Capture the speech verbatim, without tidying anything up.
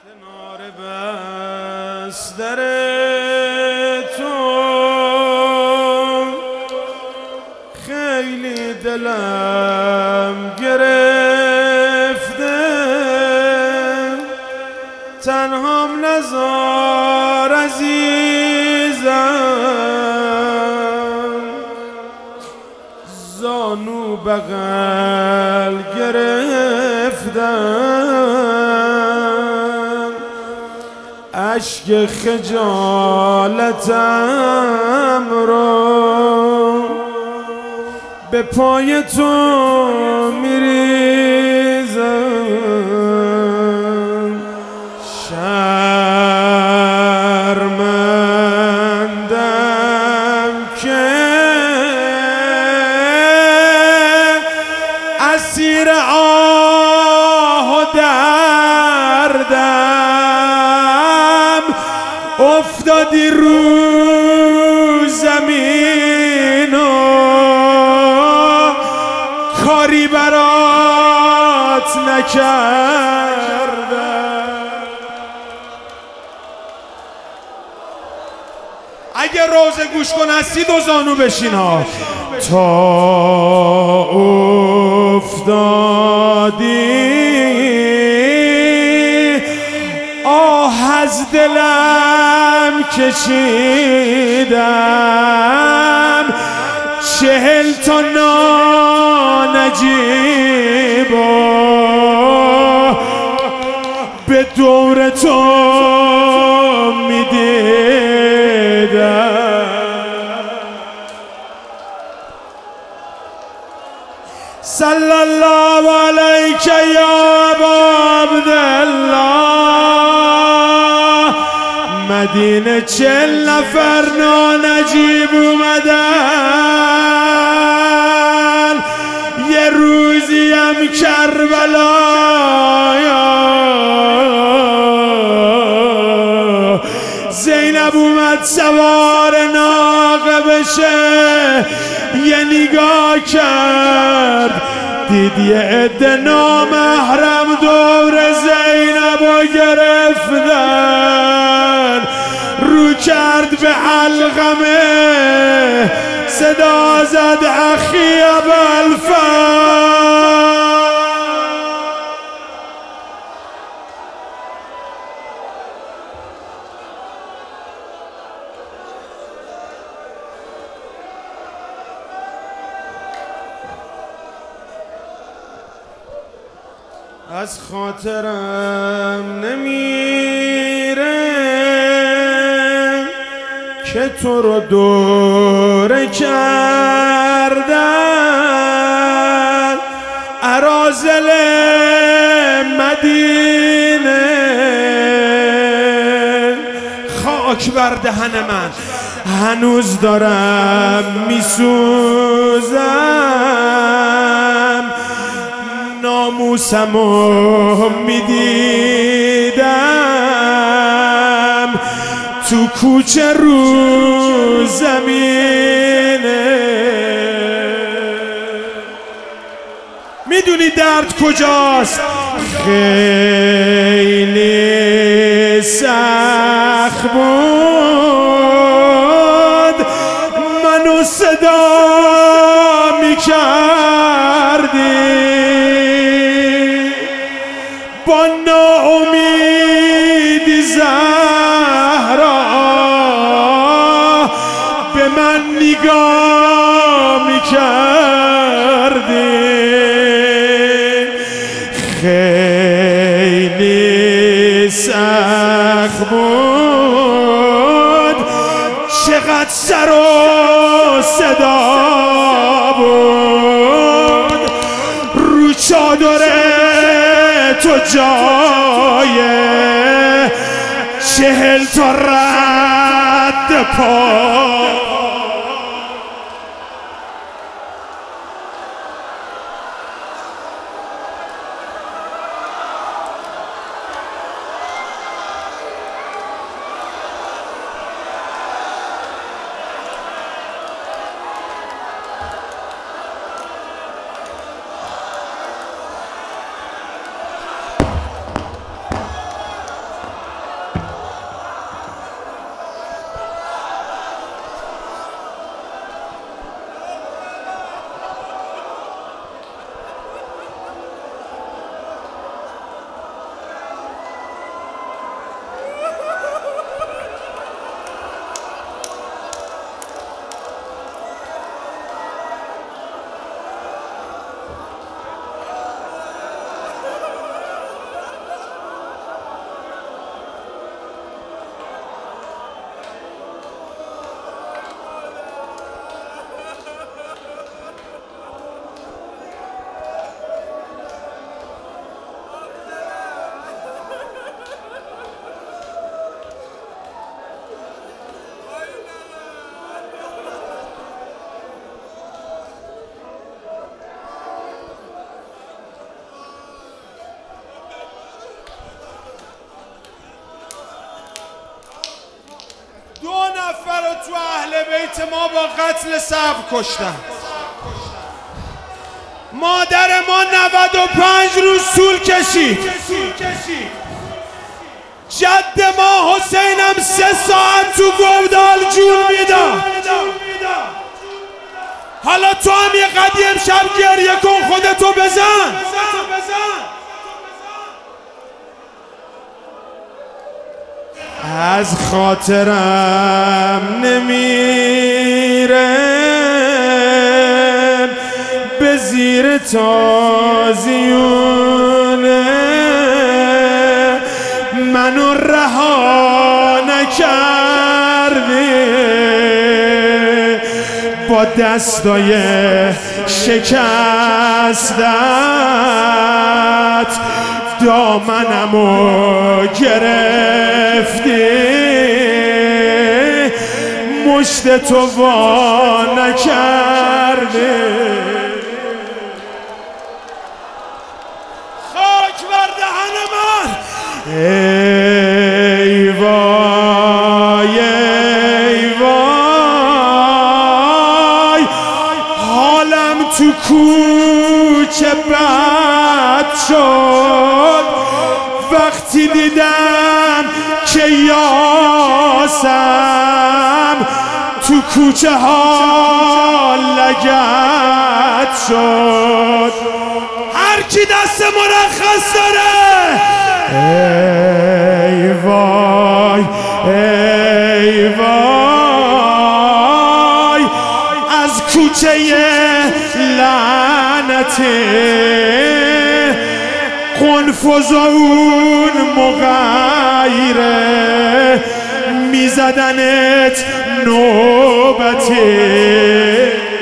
کنار بستر تو خیلی دلم گرفته، تنهام نزار عزیزم، زانو بغل گرفتم، اشک خجالتم رو به پای تو میریزم، شرمندم که اسیر آه و دردم افتادی رو زمین و کاری برات نکردم. اگه روزه گوش کن هستی دو زانو بشین ها. تا افتادی آه از دلم کشیدم، چهل تا نانجیبا به دور تو میدیدم. صلی الله علیک یا ابا عبدالله. مدینه چل نفر نانجیب اومدن، یه روزی هم کربلا زینب اومد سوار ناقه بشه، یه نگاه کرد دید یه عده نامحرم دور زینب رو گرفتن، رو کرد به علقمه صدا زد اخی ابوالفضل. از خاطرم نمیره که تو رو دوره کردن اراذل مدینه، خاک بر دهن من هنوز دارم میسوزم، ناموسمو میدیدم تو کوچه رو زمینه. میدونی درد کجاست؟ خیلی سخت بود منو صدا میکردی، با ناامیدی زهرا به من نگاه میکردی. خیلی سخت بود، چقدر سر و صدا بود، رو چادره تو جای چهل تا رد پا. دو نفر رو تو اهل بیت ما با قتل سبع کشتن. مادر ما نود و پنج روز طول کشید. جد ما حسینم سه ساعت تو گودال جون میداد. حالا تو هم یه قدی امشب گریه کن، خودتو بزن. از خاطرم نمیره به زیر تازیونه، منو رها نکردی با دستای شکستت، دامنمو گرفتی مشت تو وا نکردی. خاک بر دهن من. ای وای ای وای، حالم تو کوچه بد شد وقتی دیدم که یاسم تو کوچه ها لگد شد. هر کی دست مرخص داره ای وای ای وای، از کوچه لعنتی قنفذ اون مغیره میزدنت نوبتی.